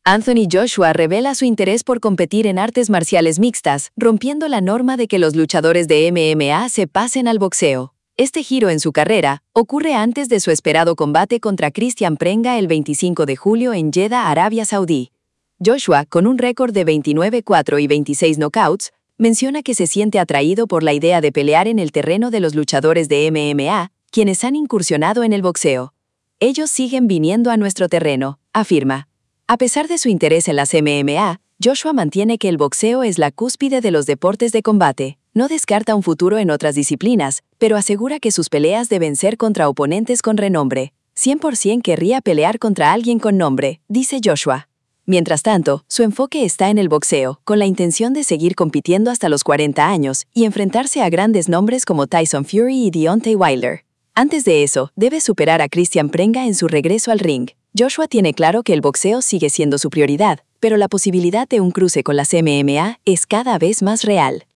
Anthony Joshua revela su interés por competir en artes marciales mixtas, rompiendo la norma de que los luchadores de MMA se pasen al boxeo. Este giro en su carrera ocurre antes de su esperado combate contra Christian Prenga el 25 de julio en Jeddah, Arabia Saudí. Joshua, con un récord de 29-4 y 26 knockouts, menciona que se siente atraído por la idea de pelear en el terreno de los luchadores de MMA, quienes han incursionado en el boxeo. Ellos siguen viniendo a nuestro terreno, afirma. A pesar de su interés en las MMA, Joshua mantiene que el boxeo es la cúspide de los deportes de combate. No descarta un futuro en otras disciplinas, pero asegura que sus peleas deben ser contra oponentes con renombre. 100% querría pelear contra alguien con nombre, dice Joshua. Mientras tanto, su enfoque está en el boxeo, con la intención de seguir compitiendo hasta los 40 años y enfrentarse a grandes nombres como Tyson Fury y Deontay Wilder. Antes de eso, debe superar a Christian Prenga en su regreso al ring. Joshua tiene claro que el boxeo sigue siendo su prioridad, pero la posibilidad de un cruce con las MMA es cada vez más real.